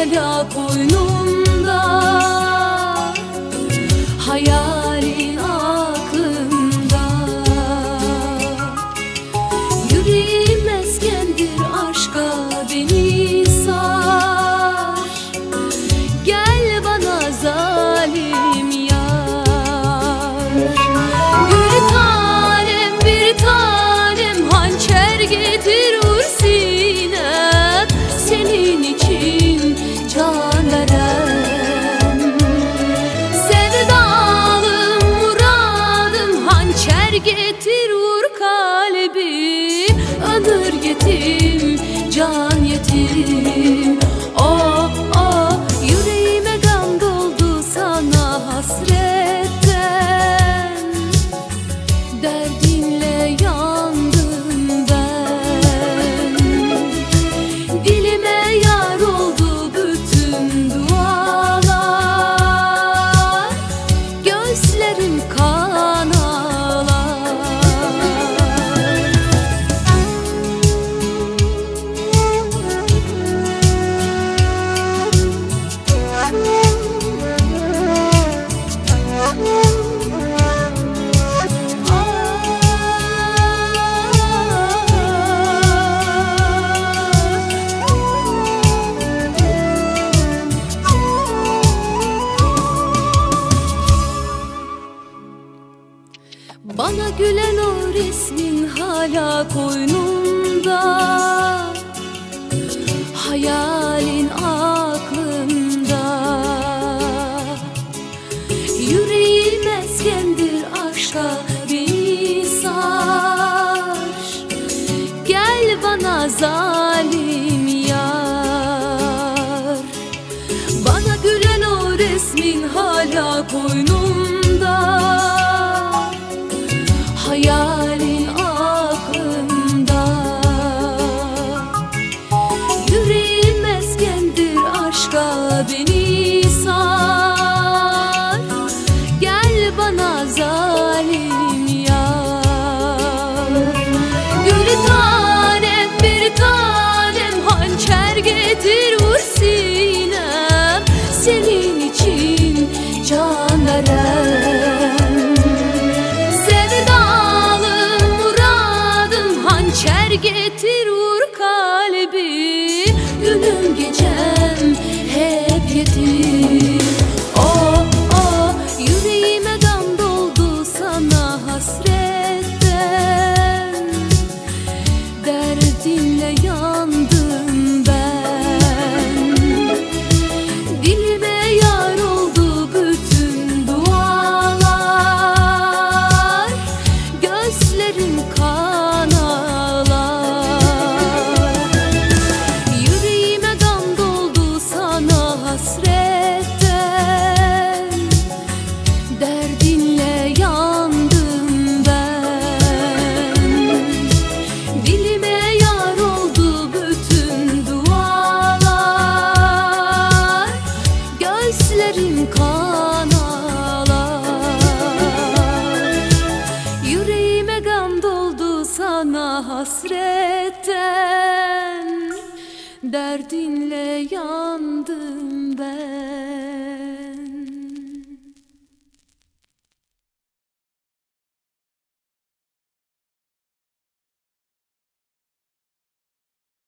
hala koynumda, hayalin aklımda. Yüreğim meskendir aşka beni sar, gel bana zalim yar. Bir tanem bir tanem hançer getir vur sinem, senin için can verem. Sevdalım muradım hançer getir vur kalbim, ömür yetim can yetim. Oh oh yüreğime gam doldu sana hasretten, derdinle yandım ben. Dilime yar oldu bütün dualar, gözlerim kan ağlar. Bana gülen o resmin hala koynumda, hayalin aklımda. Yüreğim meskendir aşka beni sar, gel bana zalim yar. Bana gülen o resmin hala koynumda, hayalin aklımda. Yüreğim meskendir aşka beni sar, gel bana zalim yar. Gül tanem bir tanem hançer getir vur sinem, senin için can verem. Sevdalım muradım hançer getir vur kalbi, günüm gecem hep yetim. Oh oh yüreğime gam doldu sana hasretten, derdinle yandım ben. Dilime yar oldu bütün dualar, gözlerim kan ağlar. Yüreğime gam doldu sana hasretten, derdinle yandım ben. Dilime yar oldu bütün dualar, gözlerim kan ağlar. Yüreğime gam doldu sana hasretten, derdinle yandım